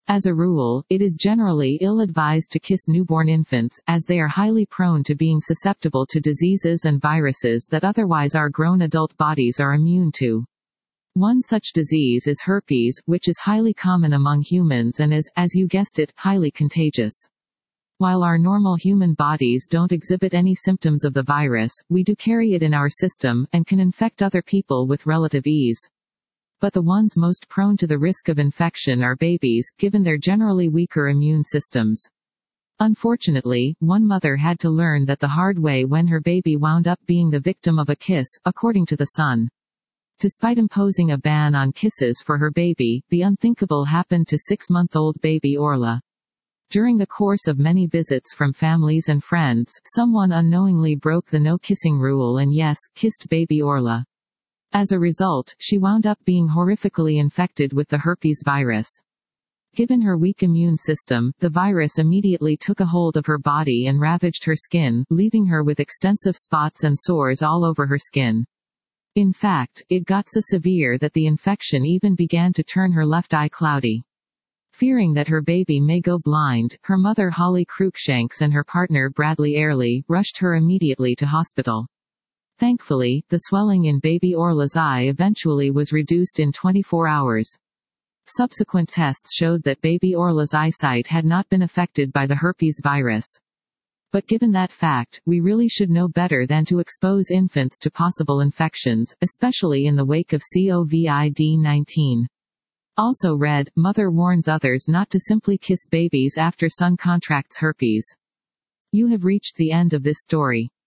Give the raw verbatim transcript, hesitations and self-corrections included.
As a rule, it is generally ill-advised to kiss newborn infants, as they are highly prone to being susceptible to diseases and viruses that otherwise our grown adult bodies are immune to. One such disease is herpes, which is highly common among humans and is, as you guessed it, highly contagious. While our normal human bodies don't exhibit any symptoms of the virus, we do carry it in our system, and can infect other people with relative ease. But the ones most prone to the risk of infection are babies, given their generally weaker immune systems. Unfortunately, one mother had to learn that the hard way when her baby wound up being the victim of a kiss, according to The Sun. Despite imposing a ban on kisses for her baby, the unthinkable happened to six-month-old baby Orla. During the course of many visits from families and friends, someone unknowingly broke the no-kissing rule and yes, kissed baby Orla. As a result, she wound up being horrifically infected with the herpes virus. Given her weak immune system, the virus immediately took a hold of her body and ravaged her skin, leaving her with extensive spots and sores all over her skin. In fact, it got so severe that the infection even began to turn her left eye cloudy. Fearing that her baby may go blind, her mother Holly Cruikshanks and her partner Bradley Airley rushed her immediately to hospital. Thankfully, the swelling in baby Orla's eye eventually was reduced in twenty-four hours. Subsequent tests showed that baby Orla's eyesight had not been affected by the herpes virus. But given that fact, we really should know better than to expose infants to possible infections, especially in the wake of COVID nineteen. Also read, Mother warns others not to simply kiss babies after son contracts herpes. You have reached the end of this story.